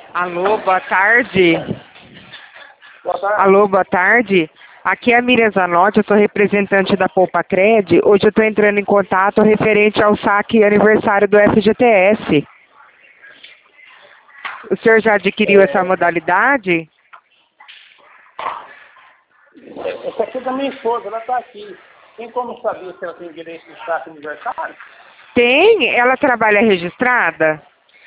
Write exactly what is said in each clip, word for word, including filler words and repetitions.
Alô, boa tarde. Boa tarde. Alô, boa tarde. Aqui é a Miriam Zanotti, eu sou representante da Poupa Cred. Hoje eu estou entrando em contato referente ao saque aniversário do F G T S. O senhor já adquiriu essa É, modalidade? essa aqui é da minha esposa, ela está aqui. Tem como saber se ela tem direito de saque aniversário? Tem? Ela trabalha registrada?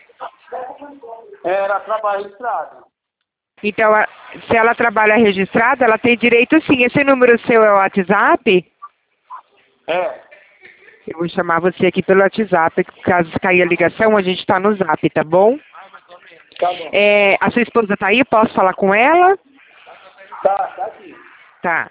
É, ela trabalha registrada. Então, a- se ela trabalha registrada, ela tem direito sim. Esse número seu é o WhatsApp? É, Eu vou chamar você aqui pelo WhatsApp. Caso cair a ligação, a gente está no Zap, tá bom? tá bom. É, a sua esposa tá aí? Posso falar com ela? Tá, tá aqui. Tá.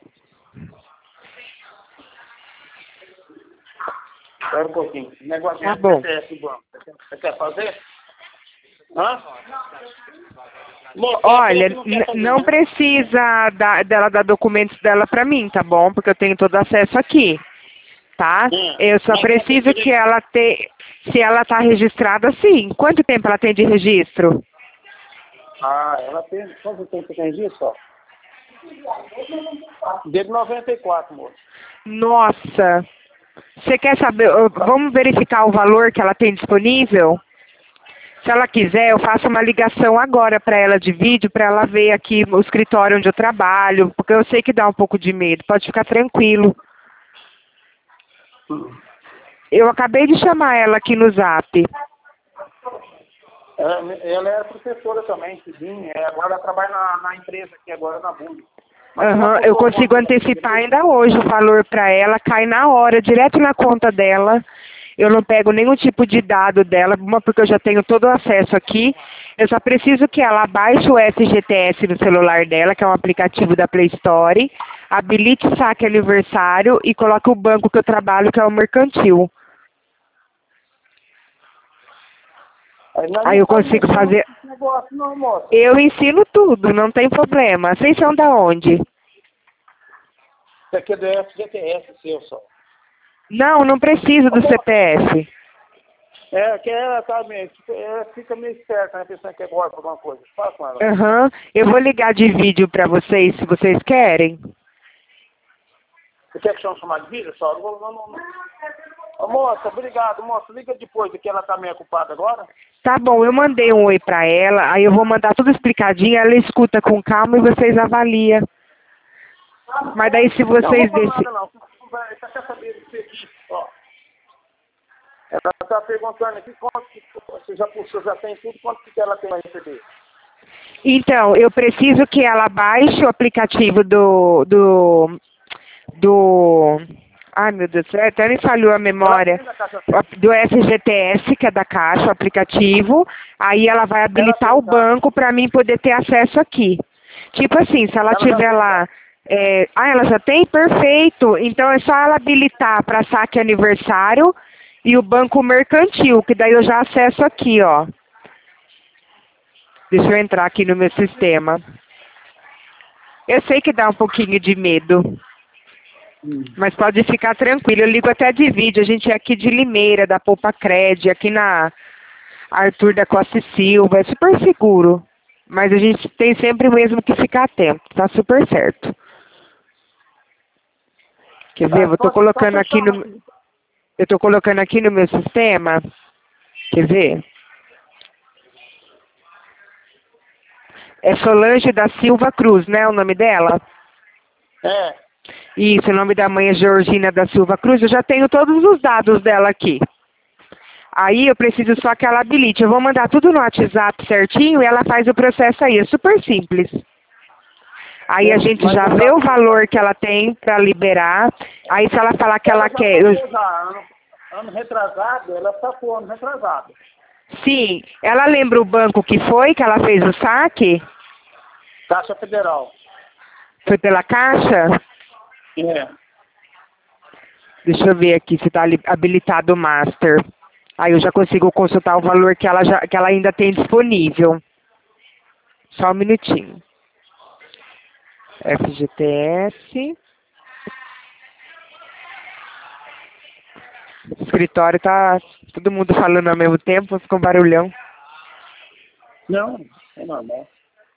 Espera um pouquinho. Negócio Tá de bom. C P F do banco. Você quer, você quer fazer? Hã? Moça, ela falou Olha, que não n- quer fazer, não né? precisa da- dela dar documentos dela pra mim, tá bom? Porque eu tenho todo acesso aqui, tá? Hum, Eu só mas ela tem preciso que direito. ela te, se ela tá registrada, sim. Quanto tempo ela tem de registro? Ah, ela tem. Quanto tempo tem disso, ó? Desde noventa e quatro, moço. Nossa. Você quer saber? ô, Vamos verificar o valor que ela tem disponível? Se ela quiser, eu faço uma ligação agora para ela de vídeo, para ela ver aqui o escritório onde eu trabalho, porque eu sei que dá um pouco de medo. Pode ficar tranquilo. Hum. Eu acabei de chamar ela aqui no Zap. Ela, ela era professora também, Cidinha. É, agora ela trabalha na, na empresa aqui, agora na Bund. Mas você já Aham, eu procurou consigo quanto ela tem antecipar direito? ainda hoje o valor para ela, cai na hora, direto na conta dela. Eu não pego nenhum tipo de dado dela, uma porque eu já tenho todo o acesso aqui. Eu só preciso que ela baixe o F G T S no celular dela, que é um aplicativo da Play Store, habilite o saque aniversário e coloque o banco que eu trabalho, que é o mercantil. Aí nós Aí não eu sabemos consigo mexer fazer. nesse negócio não, moça. Eu ensino tudo, não tem problema. Vocês são da onde? Isso aqui é do F G T S seu só. Não, não preciso Ô, do moça, C P F. é que ela tá meio, ela fica meio esperta, né? Pensando que é golpe alguma coisa. Fala com ela. Aham. Eu vou ligar de vídeo para vocês, se vocês querem. Você quer que chame chamar de vídeo só? Não, vou- não, não, não. Ô, moça, obrigado, moça. Liga depois, que ela tá meio ocupada agora. Tá bom, eu mandei um oi para ela, aí eu vou mandar tudo explicadinho, ela escuta com calma e vocês avaliam. Mas daí se Não, não vou vocês falar desse... nada não. Você vai- você quer saber disso aqui, ó. Ela está perguntando aqui quanto que você já puxou, já tem tudo, quanto que ela tem a receber. Então, eu preciso que ela baixe o aplicativo do... do... do... Ai, meu Deus do céu, até me falhou a Ela memória. tem na caixa O ap- Do F G T S, que é da Caixa, o aplicativo. Aí ela vai ela habilitar tem o já. banco para mim poder ter acesso aqui. Tipo assim, se ela Ela já tiver tem lá... já. é, Ah, ela já tem? Perfeito. Então é só ela habilitar para saque aniversário e o banco mercantil, que daí eu já acesso aqui, ó. Deixa eu entrar aqui no meu sistema. Eu sei que dá um pouquinho de medo, Hum. mas pode ficar tranquilo. Eu ligo até de vídeo. A gente é aqui de Limeira, da Poupa Cred, aqui na Arthur da Costa e Silva. É super seguro. Mas a gente tem sempre mesmo que ficar atento. Tá super certo. Quer ver? Tá, Eu tô só, só colocando você aqui chama no, aqui. eu tô colocando aqui no meu sistema. Quer ver? É Solange da Silva Cruz, né? O nome dela? É. Isso, o nome da mãe é Georgina da Silva Cruz. Eu já tenho todos os dados dela aqui. Aí eu preciso só que ela habilite. Eu vou mandar tudo no WhatsApp certinho e ela faz o processo aí. É super simples. Aí a Eu- gente mas já eu vê já o fiz. valor que ela tem para liberar. Aí se ela falar que ela Ela já quer... eu- sacou já. Ano, ano retrasado, ela sacou ano retrasado. Sim, ela lembra o banco que foi, que ela fez o saque? Caixa Federal. Foi pela Caixa? É. Deixa eu ver aqui se está habilitado o Master. Aí eu já consigo consultar o valor que ela, já, que ela ainda tem disponível. Só um minutinho. F G T S. O escritório tá todo mundo falando ao mesmo tempo, fica um barulhão. Não, é normal.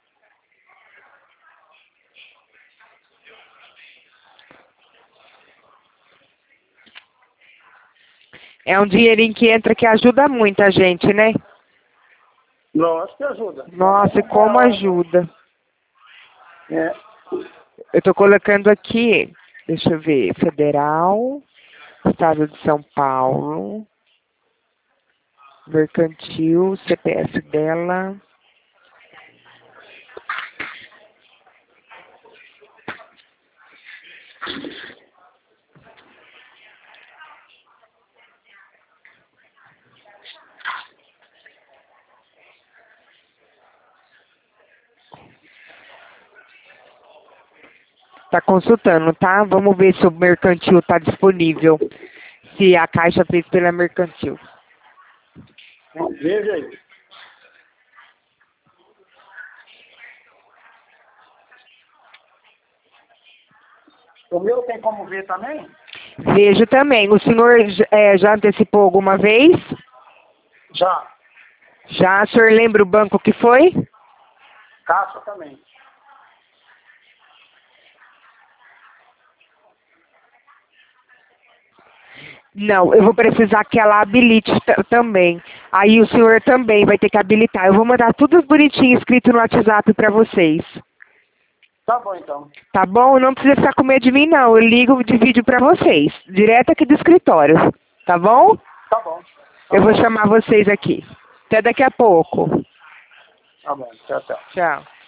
É um dinheirinho que entra que ajuda muito a gente, né? Lógico que ajuda. Nossa, e como ajuda. É. Eu tô colocando aqui, deixa eu ver, Federal, Estado de São Paulo, Mercantil, C P F dela. Tá consultando, tá? Vamos ver se o mercantil tá disponível. Se a Caixa fez pela mercantil. Veja aí. O meu tem como ver também? Vejo também. O senhor é, já antecipou alguma vez? Já. Já? O senhor lembra o banco que foi? Caixa também. Não, eu vou precisar que ela habilite também. Aí o senhor também vai ter que habilitar. Eu vou mandar tudo bonitinho escrito no WhatsApp para vocês. Tá bom, então. Tá bom? Não precisa ficar com medo de mim, não. Eu ligo de vídeo para vocês. Direto aqui do escritório. Tá bom? Tá bom. Tá Eu vou bom. chamar vocês aqui. Até daqui a pouco. Tá bom. Tchau, tchau. Tchau.